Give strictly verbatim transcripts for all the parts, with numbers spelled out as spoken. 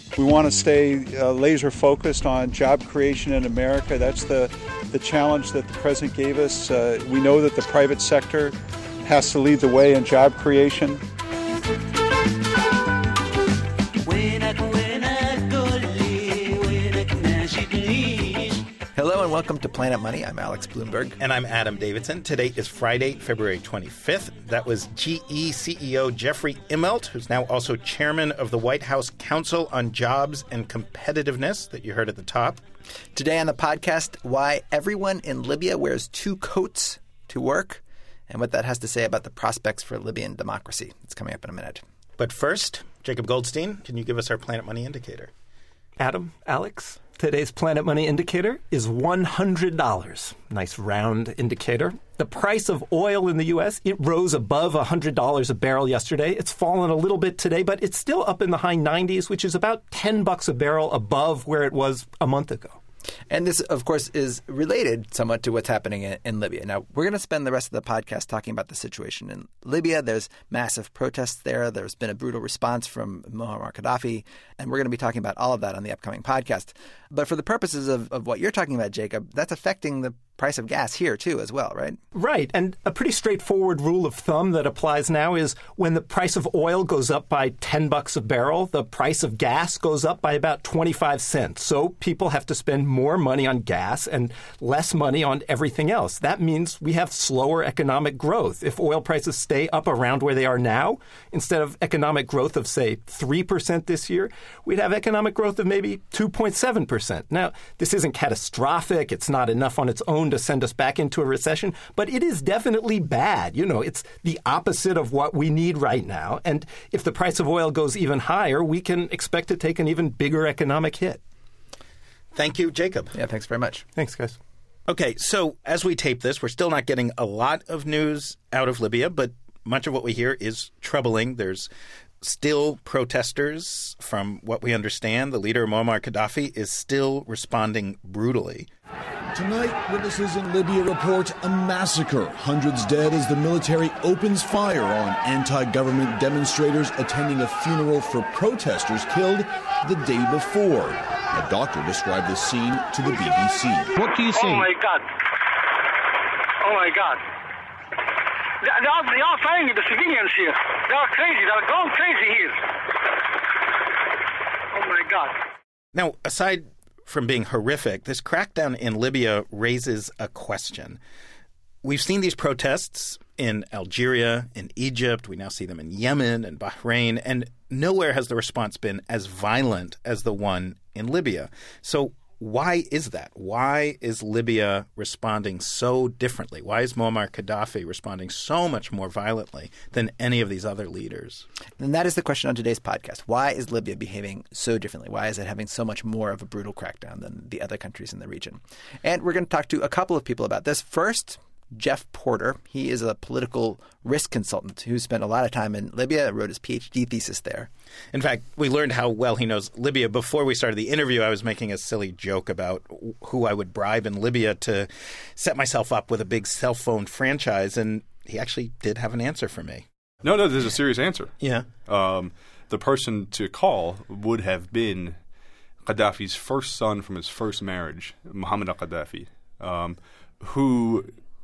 We want to stay uh, laser focused on job creation in America. That's the, the challenge that the President gave us. Uh, we know that the private sector has to lead the way in job creation. Hello and welcome to Planet Money. I'm Alex Bloomberg. And I'm Adam Davidson. Today is Friday, February twenty-fifth. That was G E C E O Jeffrey Immelt, who's now also chairman of the White House Council on Jobs and Competitiveness that you heard at the top. Today on the podcast, why everyone in Libya wears two coats to work and what that has to say about the prospects for Libyan democracy. It's coming up in a minute. But first, Jacob Goldstein, can you give us our Planet Money indicator? Adam, Alex, today's Planet Money indicator is one hundred dollars. Nice round indicator. The price of oil in the U S, it rose above one hundred dollars a barrel yesterday. It's fallen a little bit today, but it's still up in the high nineties, which is about ten bucks a barrel above where it was a month ago. And this, of course, is related somewhat to what's happening in, in Libya. Now, we're going to spend the rest of the podcast talking about the situation in Libya. There's massive protests there. There's been a brutal response from Muammar Gaddafi. And we're going to be talking about all of that on the upcoming podcast. But for the purposes of, of what you're talking about, Jacob, that's affecting the price of gas here, too, as well, right? Right. And a pretty straightforward rule of thumb that applies now is when the price of oil goes up by ten bucks a barrel, the price of gas goes up by about twenty-five cents. So people have to spend more money on gas and less money on everything else. That means we have slower economic growth. If oil prices stay up around where they are now, instead of economic growth of, say, three percent this year, we'd have economic growth of maybe two point seven percent. Now, this isn't catastrophic. It's not enough on its own to send us back into a recession, but it is definitely bad. You know, it's the opposite of what we need right now. And if the price of oil goes even higher, we can expect to take an even bigger economic hit. Thank you, Jacob. Yeah, thanks very much. Thanks, guys. Okay, so as we tape this, we're still not getting a lot of news out of Libya, but much of what we hear is troubling. There's still protesters. From what we understand, the leader, Muammar Gaddafi, is still responding brutally. Tonight, witnesses in Libya report a massacre. Hundreds dead as the military opens fire on anti-government demonstrators attending a funeral for protesters killed the day before. A doctor described the scene to the B B C. What do you see? Oh, my God. Oh, my God. They are, they are firing the civilians here. They are crazy. They are going crazy here. Oh, my God. Now, aside from being horrific, this crackdown in Libya raises a question. We've seen these protests in Algeria, in Egypt. We now see them in Yemen and Bahrain. And nowhere has the response been as violent as the one in Libya. So why is that? Why is Libya responding so differently? Why is Muammar Gaddafi responding so much more violently than any of these other leaders? And that is the question on today's podcast. Why is Libya behaving so differently? Why is it having so much more of a brutal crackdown than the other countries in the region? And we're going to talk to a couple of people about this. First, Jeff Porter. He is a political risk consultant who spent a lot of time in Libya, wrote his P H D thesis there. In fact, we learned how well he knows Libya. Before we started the interview, I was making a silly joke about who I would bribe in Libya to set myself up with a big cell phone franchise, and he actually did have an answer for me. No, no, there's a serious answer. Yeah. Um, the person to call would have been Gaddafi's first son from his first marriage, Muhammad al-Gaddafi, um, who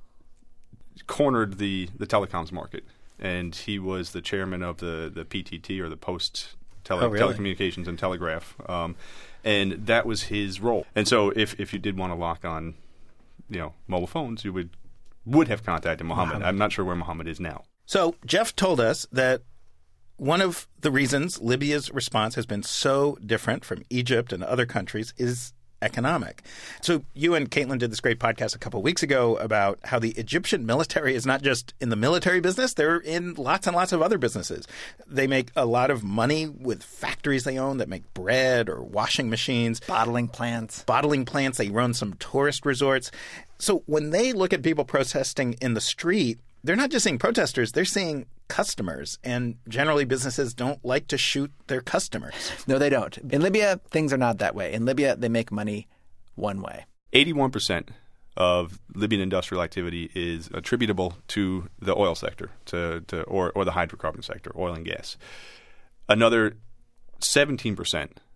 cornered the, the telecoms market, and he was the chairman of the, the P T T, or the Post Tele- oh, really? Telecommunications and Telegraph, um, and that was his role. And so, if if you did want to lock on, you know, mobile phones, you would would have contacted Muhammad. Muhammad. I'm not sure where Muhammad is now. So Jeff told us that one of the reasons Libya's response has been so different from Egypt and other countries is economic. So you and Caitlin did this great podcast a couple of weeks ago about how the Egyptian military is not just in the military business. They're in lots and lots of other businesses. They make a lot of money with factories they own that make bread or washing machines. Bottling plants. Bottling plants. They run some tourist resorts. So when they look at people protesting in the street, they're not just seeing protesters, they're seeing customers. And generally businesses don't like to shoot their customers. No, they don't. In Libya, things are not that way. In Libya, they make money one way. eighty-one percent of Libyan industrial activity is attributable to the oil sector, to, to or, or the hydrocarbon sector, oil and gas. Another seventeen percent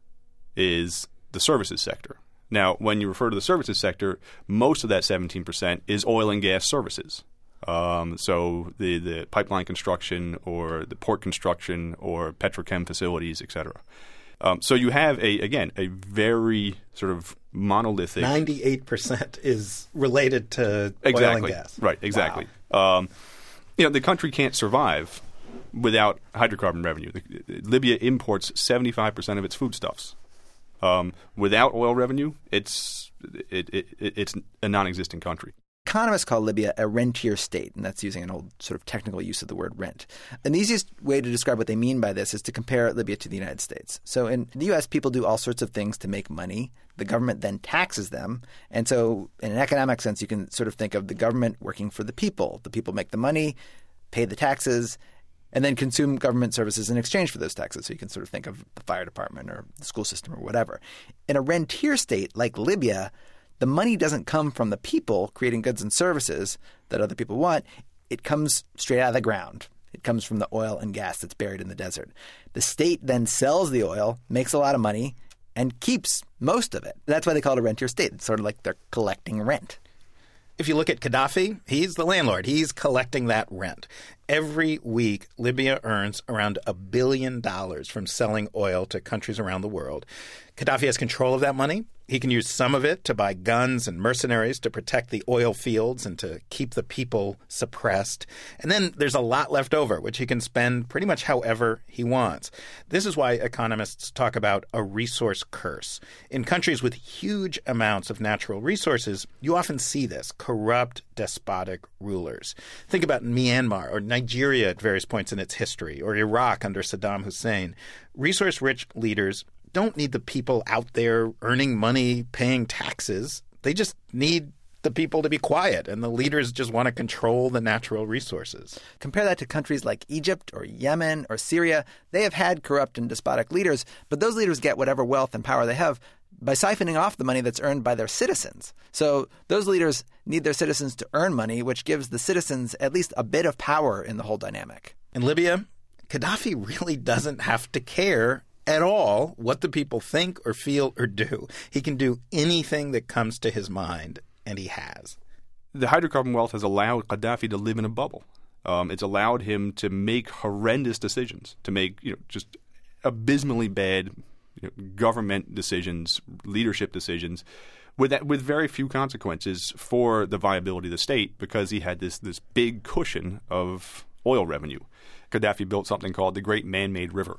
is the services sector. Now, when you refer to the services sector, most of that seventeen percent is oil and gas services. Um, so the, the pipeline construction or the port construction or petrochem facilities, et cetera. Um, so you have, a again, a very sort of monolithic... ninety-eight percent is related to exactly. oil and gas. Right, exactly. Wow. Um, you know, the country can't survive without hydrocarbon revenue. The, Libya imports seventy-five percent of its foodstuffs. Um, without oil revenue, it's it, it, it's a non-existent country. Economists call Libya a rentier state, and that's using an old sort of technical use of the word rent. And the easiest way to describe what they mean by this is to compare Libya to the United States. So in the U S, people do all sorts of things to make money. The government then taxes them. And so in an economic sense, you can sort of think of the government working for the people. The people make the money, pay the taxes, and then consume government services in exchange for those taxes. So you can sort of think of the fire department or the school system or whatever. In a rentier state like Libya, the money doesn't come from the people creating goods and services that other people want. It comes straight out of the ground. It comes from the oil and gas that's buried in the desert. The state then sells the oil, makes a lot of money, and keeps most of it. That's why they call it a rentier state. It's sort of like they're collecting rent. If you look at Gaddafi, he's the landlord. He's collecting that rent. Every week, Libya earns around a billion dollars from selling oil to countries around the world. Gaddafi has control of that money. He can use some of it to buy guns and mercenaries to protect the oil fields and to keep the people suppressed. And then there's a lot left over, which he can spend pretty much however he wants. This is why economists talk about a resource curse. In countries with huge amounts of natural resources, you often see this, corrupt, despotic rulers. Think about Myanmar or Nigeria at various points in its history, or Iraq under Saddam Hussein. Resource-rich leaders don't need the people out there earning money, paying taxes. They just need the people to be quiet, and the leaders just want to control the natural resources. Compare that to countries like Egypt or Yemen or Syria. They have had corrupt and despotic leaders, but those leaders get whatever wealth and power they have by siphoning off the money that's earned by their citizens. So those leaders need their citizens to earn money, which gives the citizens at least a bit of power in the whole dynamic. In Libya, Gaddafi really doesn't have to care at all what the people think or feel or do. He can do anything that comes to his mind, and he has. The hydrocarbon wealth has allowed Gaddafi to live in a bubble. Um, it's allowed him to make horrendous decisions, to make you know just abysmally bad you know, government decisions, leadership decisions, with that, with very few consequences for the viability of the state, because he had this this big cushion of oil revenue. Gaddafi built something called the Great Man-Made River,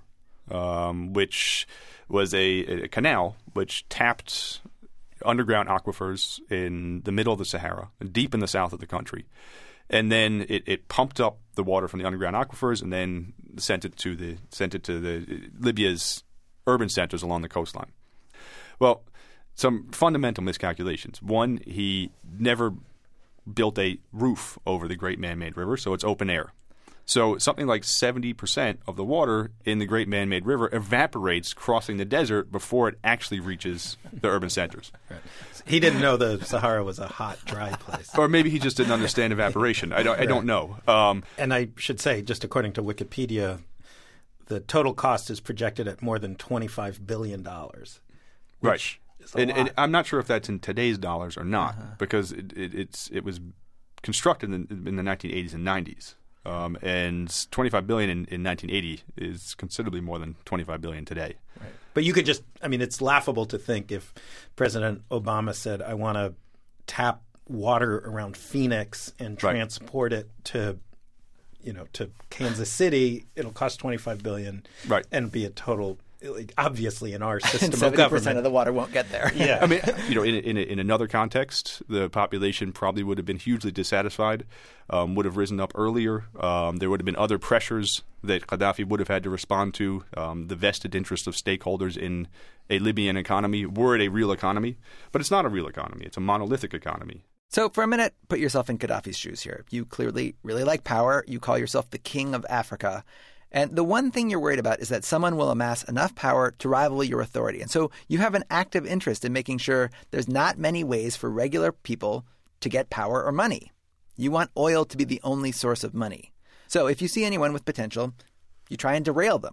um, which was a, a canal which tapped underground aquifers in the middle of the Sahara, deep in the south of the country. And then it, it pumped up the water from the underground aquifers and then sent it to the sent it to the Libya's urban centers along the coastline. Well, some fundamental miscalculations. One, he never built a roof over the Great Man-Made River, so it's open air. So something like seventy percent of the water in the Great Man-Made River evaporates crossing the desert before it actually reaches the urban centers. Right. He didn't know the Sahara was a hot, dry place. Or maybe he just didn't understand evaporation. I don't, I don't know. Um, and I should say, just according to Wikipedia, the total cost is projected at more than twenty-five billion dollars. Right. And, and I'm not sure if that's in today's dollars or not, uh-huh. because it, it, it's, it was constructed in, in the nineteen eighties and nineties. Um, and twenty-five billion dollars in, in nineteen eighty is considerably more than twenty-five billion dollars today. Right. But you could just – I mean, it's laughable to think if President Obama said, I want to tap water around Phoenix and transport right. it to, you know, to Kansas City, it'll cost twenty-five billion dollars right. and be a total – like, obviously in our system and of seventy percent government. seventy percent of the water won't get there. Yeah. I mean, you know, in, in, in another context, the population probably would have been hugely dissatisfied, um, would have risen up earlier. Um, there would have been other pressures that Gaddafi would have had to respond to. Um, the vested interest of stakeholders in a Libyan economy were it a real economy. But it's not a real economy. It's a monolithic economy. So for a minute, put yourself in Gaddafi's shoes here. You clearly really like power. You call yourself the king of Africa. And the one thing you're worried about is that someone will amass enough power to rival your authority. And so you have an active interest in making sure there's not many ways for regular people to get power or money. You want oil to be the only source of money. So if you see anyone with potential, you try and derail them.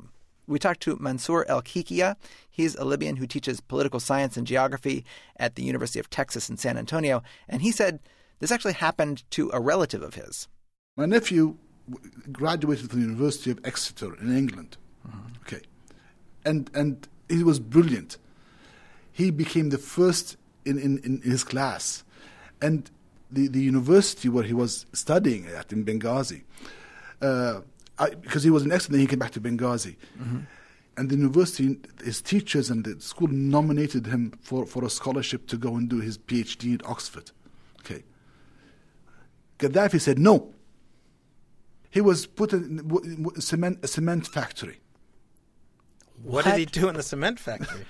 We talked to Mansour El-Kikia. He's a Libyan who teaches political science and geography at the University of Texas in San Antonio. And he said this actually happened to a relative of his. My nephew graduated from the University of Exeter in England. Mm-hmm. Okay. And and he was brilliant. He became the first in, in, in his class. And the, the university where he was studying at in Benghazi, uh, I, because he was in Exeter, then he came back to Benghazi. Mm-hmm. And the university, his teachers and the school nominated him for, for a scholarship to go and do his PhD at Oxford. Okay. Gaddafi said no. He was put in a cement, a cement factory. What, what did he do in the cement factory?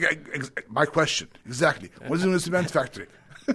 My question, exactly. What is he in the cement factory?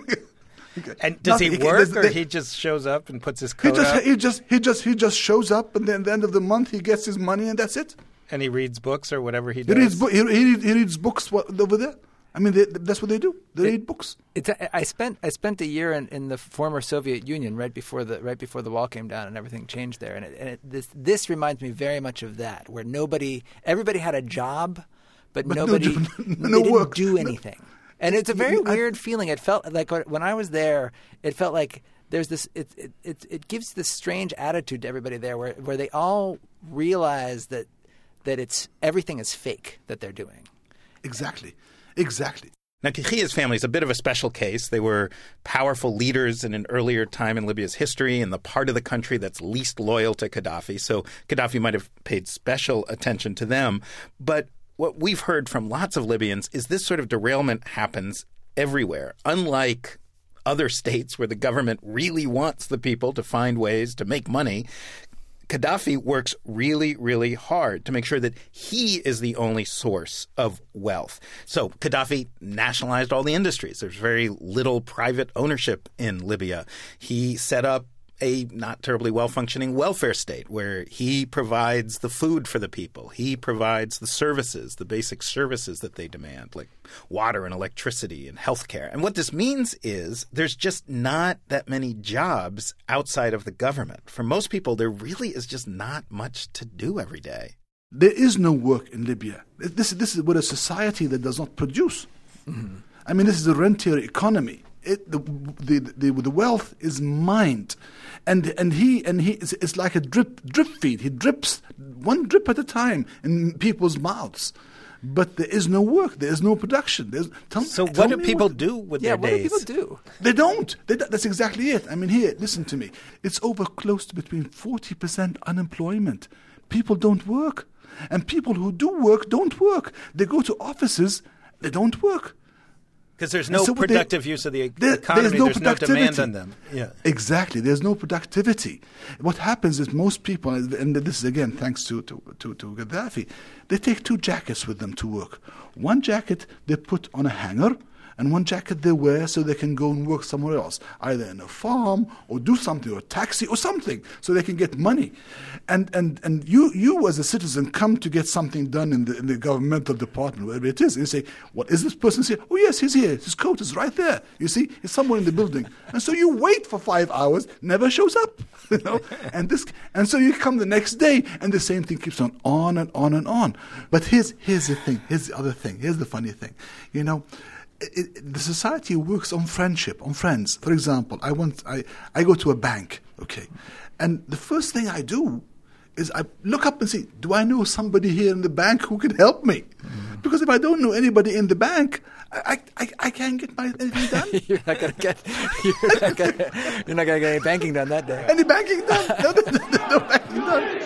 Okay. And does Nothing. he work, he, or they, he just shows up and puts his coat he just, up? He just, he just, he just shows up, and then at the end of the month, he gets his money, and that's it. And he reads books or whatever he does. He reads, bo- he, he, he reads books over there. I mean, they, that's what they do. They it, read books. It's a, I spent I spent a year in, in the former Soviet Union right before the right before the wall came down and everything changed there. And, it, and it, this this reminds me very much of that, where nobody, everybody had a job, but, but nobody no, no, they no didn't work. do anything. No. And it's a very I, weird feeling. It felt like when I was there, it felt like there's this. It it it, it gives this strange attitude to everybody there, where where they all realize that that it's everything is fake that they're doing. Exactly, exactly. Now, Kikia's family is a bit of a special case. They were powerful leaders in an earlier time in Libya's history in the part of the country that's least loyal to Gaddafi. So Gaddafi might have paid special attention to them. But what we've heard from lots of Libyans is this sort of derailment happens everywhere. Unlike other states where the government really wants the people to find ways to make money, Gaddafi works really, really hard to make sure that he is the only source of wealth. So Gaddafi nationalized all the industries. There's very little private ownership in Libya. He set up a not terribly well-functioning welfare state where he provides the food for the people. He provides the services, the basic services that they demand, like water and electricity and healthcare. And what this means is there's just not that many jobs outside of the government. For most people, there really is just not much to do every day. There is no work in Libya. This, this is what a society that does not produce. Mm-hmm. I mean, this is a rentier economy. It, the, the the the wealth is mined, and and he and he it's, it's like a drip drip feed. He drips one drip at a time in people's mouths, but there is no work. There is no production. There's, tell, so tell what do people what, do with yeah, their days? Yeah, what do people do? They don't. They, that's exactly it. I mean, here, listen to me. It's over close to between forty percent unemployment. People don't work, and people who do work don't work. They go to offices. They don't work. Because there's no so productive they, use of the there, economy. There's no, there's no demand on them. Yeah. Exactly. There's no productivity. What happens is most people, and this is again thanks to, to, to, to Gaddafi, they take two jackets with them to work. One jacket they put on a hanger, and one jacket they wear so they can go and work somewhere else, either in a farm or do something, or a taxi or something, so they can get money. And and, and you you as a citizen come to get something done in the, in the governmental department, wherever it is, and you say, what is this person here? Oh yes, he's here. His coat is right there. You see, he's somewhere in the building. And so you wait for five hours, never shows up. You know? and this and so you come the next day, and the same thing keeps on, on and on and on. But here's here's the thing, here's the other thing, here's the funny thing. You know, It, it, the society works on friendship, on friends. For example, I want I, I go to a bank, okay, and the first thing I do is I look up and see, do I know somebody here in the bank who can help me? Mm-hmm. Because if I don't know anybody in the bank, I I, I can't get my anything done. you're not gonna get you're not gonna, you're not gonna get any banking done that day. Any banking done? No, no, no, no banking done.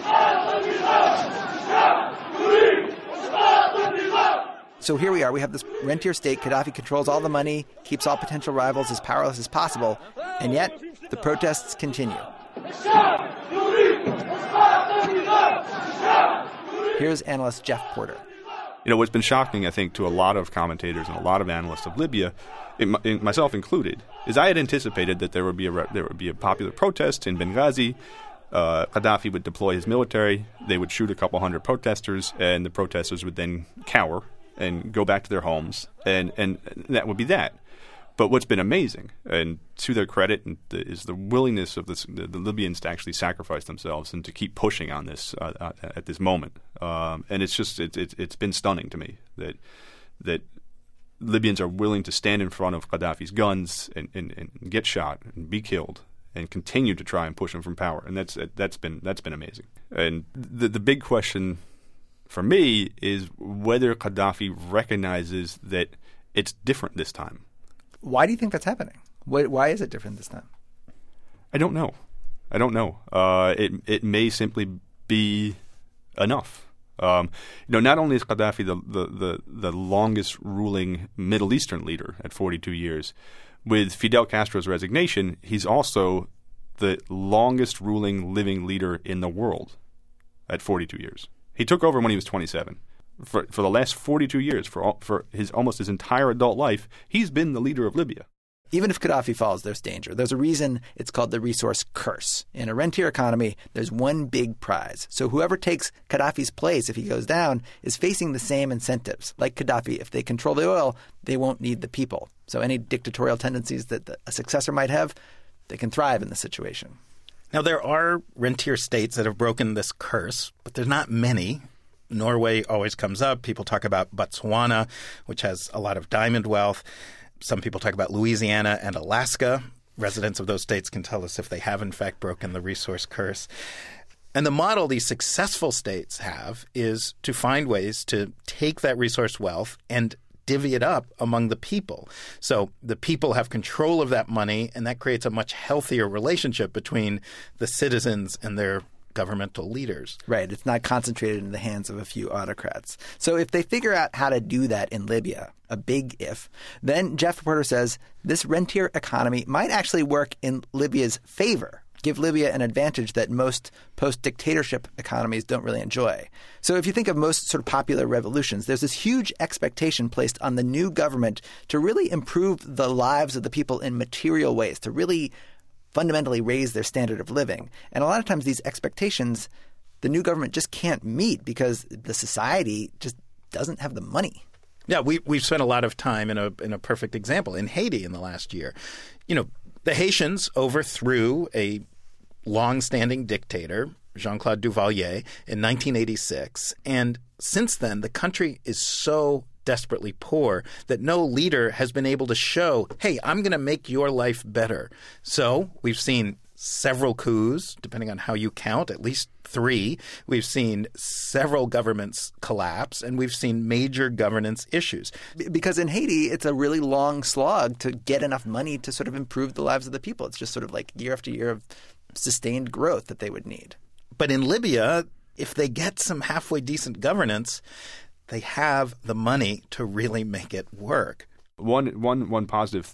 So here we are. We have this rentier state. Gaddafi controls all the money, keeps all potential rivals as powerless as possible, and yet the protests continue. Here's analyst Jeff Porter. You know, what's been shocking, I think, to a lot of commentators and a lot of analysts of Libya, in, in myself included, is I had anticipated that there would be a there would be a popular protest in Benghazi. Uh, Gaddafi would deploy his military. They would shoot a couple hundred protesters, and the protesters would then cower and go back to their homes, and, and that would be that. But what's been amazing, and to their credit, is the willingness of this, the, the Libyans to actually sacrifice themselves and to keep pushing on this uh, at this moment. Um, and it's just it, it, it's been stunning to me that that Libyans are willing to stand in front of Gaddafi's guns and, and, and get shot and be killed and continue to try and push him from power. And that's that's been that's been amazing. And the the big question for me is whether Gaddafi recognizes that it's different this time. Why do you think that's happening? Why is it different this time? I don't know. I don't know. Uh, it it may simply be enough. Um, you know, not only is Gaddafi the, the, the, the longest ruling Middle Eastern leader at forty-two years, with Fidel Castro's resignation, he's also the longest ruling living leader in the world at forty-two years. He took over when he was twenty-seven. For for the last forty-two years, for all, for his almost his entire adult life, he's been the leader of Libya. Even if Gaddafi falls, there's danger. There's a reason it's called the resource curse. In a rentier economy, there's one big prize. So whoever takes Gaddafi's place if he goes down is facing the same incentives. Like Gaddafi, if they control the oil, they won't need the people. So any dictatorial tendencies that a successor might have, they can thrive in the situation. Now, there are rentier states that have broken this curse, but there's not many. Norway always comes up. People talk about Botswana, which has a lot of diamond wealth. Some people talk about Louisiana and Alaska. Residents of those states can tell us if they have, in fact, broken the resource curse. And the model these successful states have is to find ways to take that resource wealth and divvy it up among the people. So the people have control of that money, and that creates a much healthier relationship between the citizens and their governmental leaders. Right. It's not concentrated in the hands of a few autocrats. So if they figure out how to do that in Libya, a big if, then Jeff Porter says this rentier economy might actually work in Libya's favor, give Libya an advantage that most post-dictatorship economies don't really enjoy. So if you think of most sort of popular revolutions, there's this huge expectation placed on the new government to really improve the lives of the people in material ways, to really fundamentally raise their standard of living. And a lot of times these expectations, the new government just can't meet because the society just doesn't have the money. Yeah, we, we've spent a lot of time in a in a perfect example in Haiti in the last year. You know, the Haitians overthrew a long-standing dictator, Jean-Claude Duvalier, in nineteen eighty-six. And since then, the country is so desperately poor that no leader has been able to show, hey, I'm going to make your life better. So we've seen several coups, depending on how you count, at least three. We've seen several governments collapse, and we've seen major governance issues. Because in Haiti, it's a really long slog to get enough money to sort of improve the lives of the people. It's just sort of like year after year of sustained growth that they would need. But in Libya, if they get some halfway decent governance, they have the money to really make it work. One, one, one positive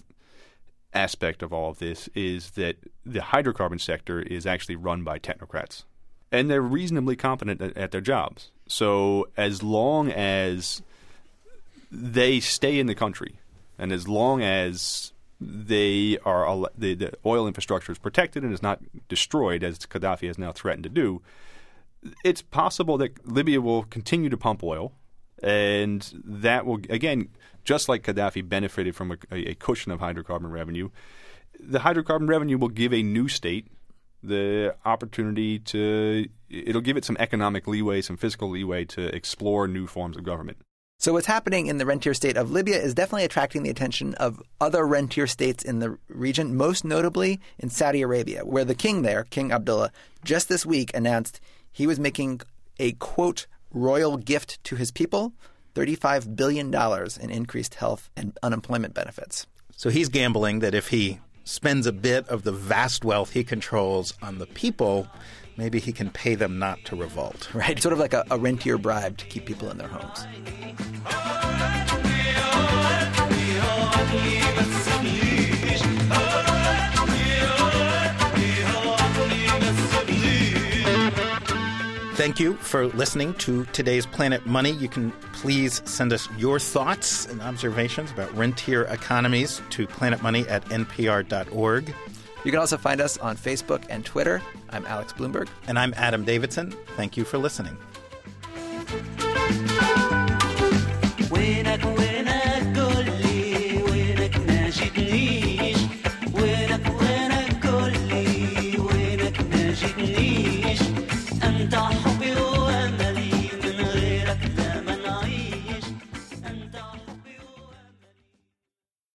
aspect of all of this is that the hydrocarbon sector is actually run by technocrats, and they're reasonably competent at, at their jobs. So as long as they stay in the country, and as long as they are the, the oil infrastructure is protected and is not destroyed, as Gaddafi has now threatened to do, it's possible that Libya will continue to pump oil. And that will, again, just like Gaddafi benefited from a, a cushion of hydrocarbon revenue, the hydrocarbon revenue will give a new state the opportunity to – it'll give it some economic leeway, some fiscal leeway to explore new forms of government. So what's happening in the rentier state of Libya is definitely attracting the attention of other rentier states in the region, most notably in Saudi Arabia, where the king there, King Abdullah, just this week announced he was making a, quote, royal gift to his people, thirty-five billion dollars in increased health and unemployment benefits. So he's gambling that if he spends a bit of the vast wealth he controls on the people, maybe he can pay them not to revolt. Right, sort of like a, a rentier bribe to keep people in their homes. Thank you for listening to today's Planet Money. You can please send us your thoughts and observations about rentier economies to planetmoney at n p r dot org. You can also find us on Facebook and Twitter. I'm Alex Bloomberg. And I'm Adam Davidson. Thank you for listening.